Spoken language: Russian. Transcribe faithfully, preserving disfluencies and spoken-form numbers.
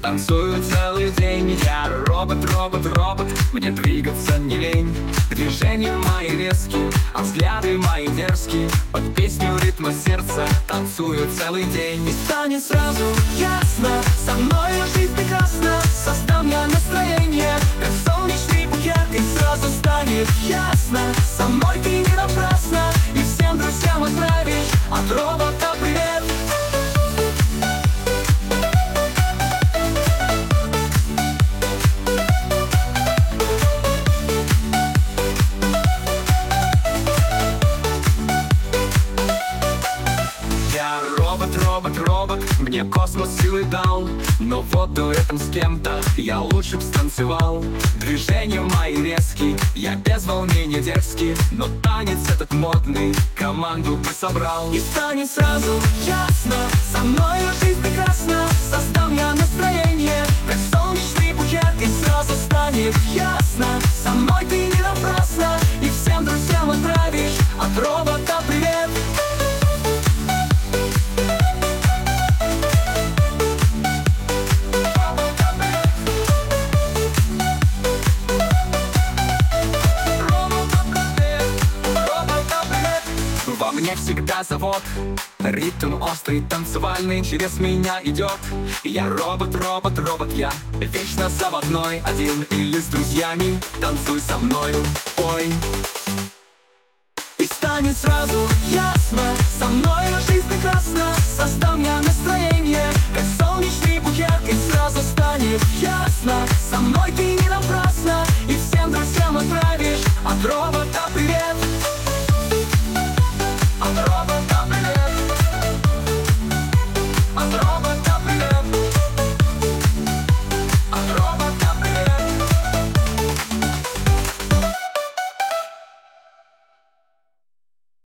Танцую целый день, я робот, робот, робот. Мне двигаться не лень. Движения мои резкие, а взгляды мои дерзкие. Под песню ритма сердца танцую целый день. И станет сразу ясно, со мной жизнь прекрасна. Создам я настроение, как солнечный букет. И сразу станет ясно, со мной ты не напрасно. И всем друзьям отправишь от робота привет. Я робот, робот, робот, мне космос силы дал. Но вот дуэтом с кем-то я лучше б станцевал. Движения мои резкие, я без волнения дерзкий. Но танец этот модный команду бы собрал. И станет сразу ясно, со мной жизнь прекрасна. Создам я настроение, как солнечный букет. И сразу станет ясно, со мной ты не напрасно. И всем друзьям отправишь от робота привет. Во мне всегда завод, ритм острый, танцевальный через меня идет. Я робот, робот, робот, я вечно заводной. Один или с друзьями, танцуй со мною, ой. И станет сразу ясно, со мной жизнь прекрасна. Создам я настроение, как солнечный букет. И сразу станет ясно, со мной ты не напрасно. И всем друзьям отправишь от робота